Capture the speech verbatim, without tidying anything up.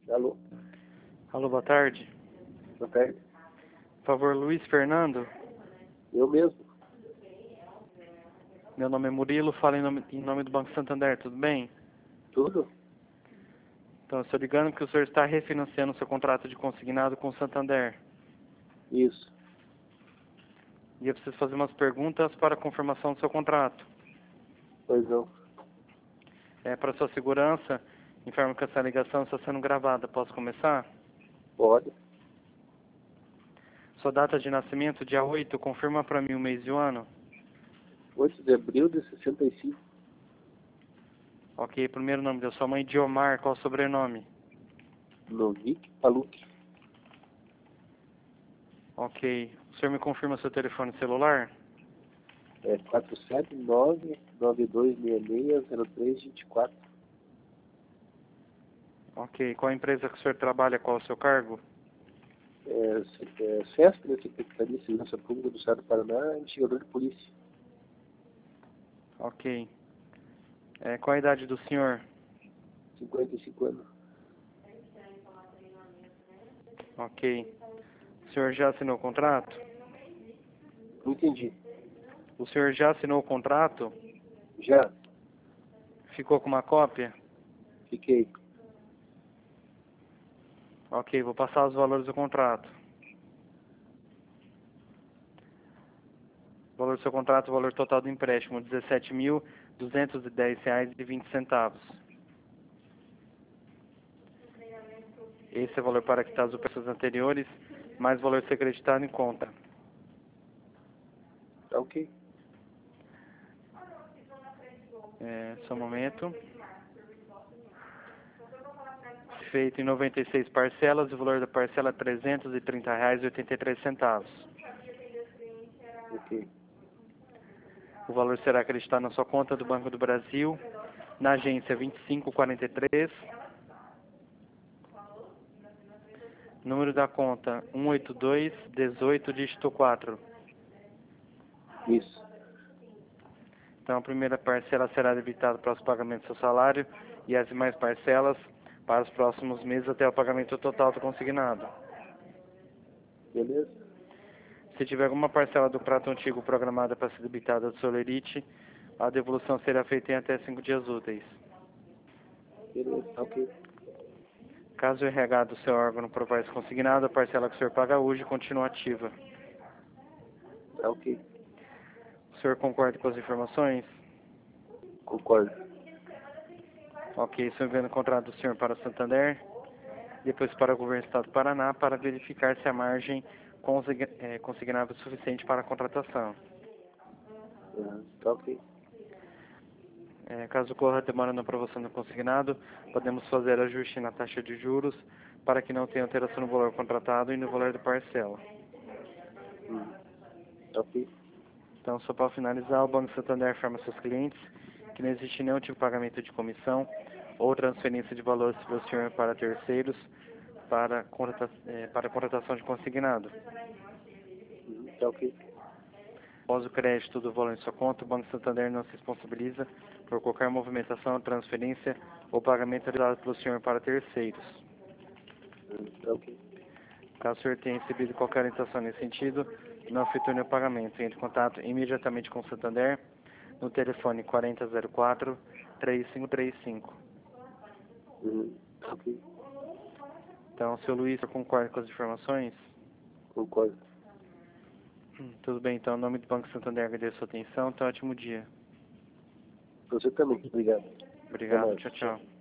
Alô? Alô, boa tarde. Boa tarde. Por favor, Luiz Fernando. Eu mesmo. Meu nome é Murilo, falo em nome, em nome do Banco Santander, tudo bem? Tudo? Então, eu estou ligando que o senhor está refinanciando o seu contrato de consignado com o Santander. Isso. E eu preciso fazer umas perguntas para a confirmação do seu contrato. Pois não. É, para sua segurança, informo que essa ligação está sendo gravada. Posso começar? Pode. Sua data de nascimento, dia oito, confirma para mim o mês e o ano. oito de abril de sessenta e cinco. Ok, primeiro nome da sua mãe, Diomar, qual o sobrenome? Novik Paluk. Ok, o senhor me confirma seu telefone celular? É quatro sete nove, nove dois seis seis, zero três dois quatro. Ok, qual a empresa que o senhor trabalha, qual o seu cargo? É, é, SESP, né, Secretaria de Segurança Pública do Estado do Paraná, investigador de polícia. Ok. É, qual a idade do senhor? cinquenta e cinco anos. Ok. O senhor já assinou o contrato? Não entendi. O senhor já assinou o contrato? Já? Ficou com uma cópia? Fiquei. Ok, vou passar os valores do contrato. O valor do seu contrato, o valor total do empréstimo, dezessete mil duzentos e dez reais e vinte centavos. Esse é o valor para quitar as operações anteriores, mais o valor ser creditado em conta. Tá ok. É, só um momento. Feito em noventa e seis parcelas, o valor da parcela é trezentos e trinta reais e oitenta e três centavos. Ok. O valor será acreditado na sua conta do Banco do Brasil, na agência vinte e cinco quarenta e três, número da conta cento e oitenta e dois, dezoito, dígito quatro. Isso. Então, a primeira parcela será debitada para os pagamentos do seu salário e as demais parcelas para os próximos meses até o pagamento total do consignado. Beleza? Se tiver alguma parcela do contrato antigo programada para ser debitada do Solerite, a devolução será feita em até cinco dias úteis. Beleza, tá ok. Caso o R H do seu órgão não provar esse consignado, a parcela que o senhor paga hoje continua ativa. Tá ok. O senhor concorda com as informações? Concordo. Ok, estou enviando o contrato do senhor para o Santander, depois para o governo do Estado do Paraná, para verificar se a margem consigna- é consignável é suficiente para a contratação. Ah, tá ok. É, caso ocorra demora na aprovação do consignado, podemos fazer ajuste na taxa de juros para que não tenha alteração no valor contratado e no valor da parcela. Hum. Tá ok. Então, só para finalizar, o Banco Santander informa seus clientes que não existe nenhum tipo de pagamento de comissão ou transferência de valores pelo senhor para terceiros para, contrata é, para contratação de consignado. Hum, tá ok. Após o crédito do valor em sua conta, o Banco Santander não se responsabiliza por qualquer movimentação, transferência ou pagamento realizado pelo senhor para terceiros. Hum, tá ok. Caso o senhor tenha recebido qualquer orientação nesse sentido, não efetue o pagamento. Entre em contato imediatamente com o Santander no telefone quarenta zero quatro, três cinco três cinco. Hum, tá ok. Então, seu Luiz, eu concordo com as informações? Concordo. Hum, tudo bem, então, em nome do Banco Santander, agradeço a sua atenção. Tenha um ótimo dia. Você também. Obrigado. Até Obrigado, mais. tchau, tchau.